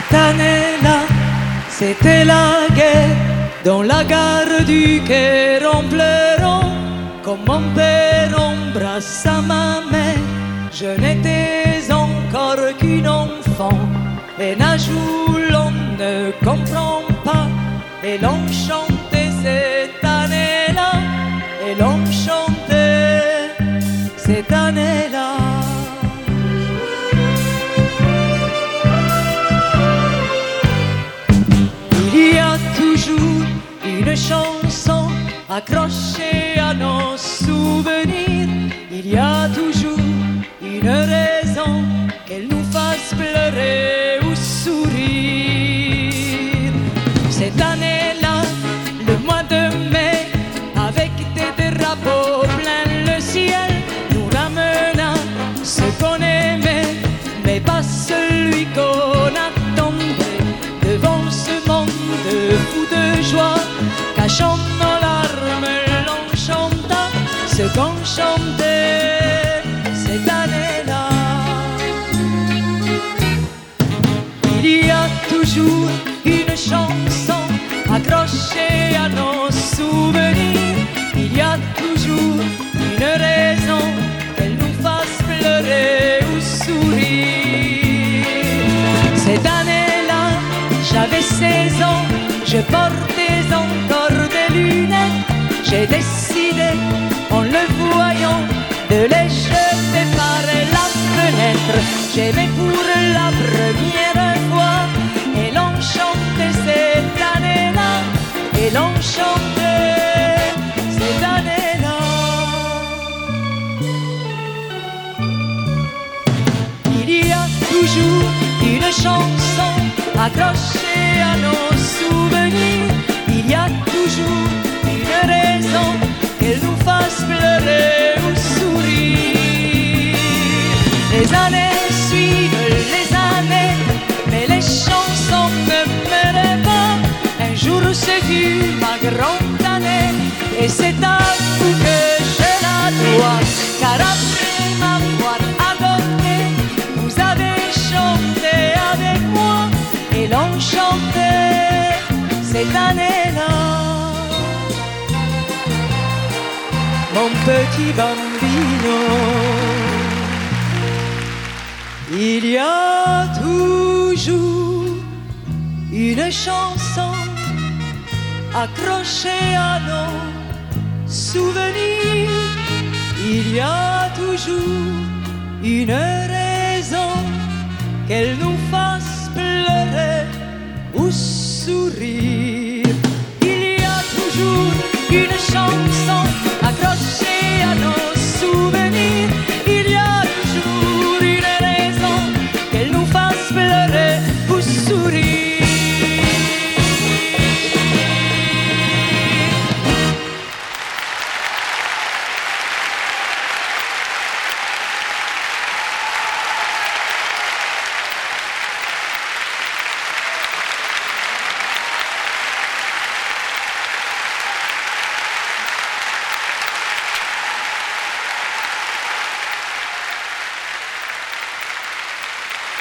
Cette année-là, c'était la guerre dans la gare du Caire en pleurant. Comme mon père embrassa ma mère, je n'étais encore qu'une enfant. Et un jour l'on ne comprend pas, et l'on chantait cette année-là, et l'on chantait cette année-là. Il y a toujours une chanson accrochée à nos souvenirs. Il y a toujours une raison qu'elle nous fasse pleurer ou sourire. Cette année-là, le mois de mai, avec des drapeaux plein le ciel, nous ramena ce qu'on aimait, mais pas celui qu'on attendait. Devant ce monde fou de joie, cachant nos larmes, l'on chanta ce qu'on chantait cette année-là. Il y a toujours une chanson accrochée à nos souvenirs. Il y a toujours une raison qu'elle nous fasse pleurer ou sourire. Cette année-là, j'avais 16 ans, je portais encore des lunettes. J'ai décidé, en le voyant, de les jeter par la fenêtre. J'aimais pour la première fois, et l'on chantait cette année-là, et l'on chantait cette année-là. Il y a toujours une chanson accrochée à nos souvenirs. Il y a toujours une raison qu'elle nous fasse pleurer ou sourire. Les années suivent les années, mais les chansons ne meurent pas. Un jour ce fut ma grande année, et c'est à vous que je la dois. Car après m'avoir adopté, vous avez chanté avec moi, et l'on chantait cette année-là. Mon petit bambino, il y a toujours une chanson accrochée à nos souvenirs. Il y a toujours une raison qu'elle nous fasse pleurer ou sourire. Il y a toujours une chanson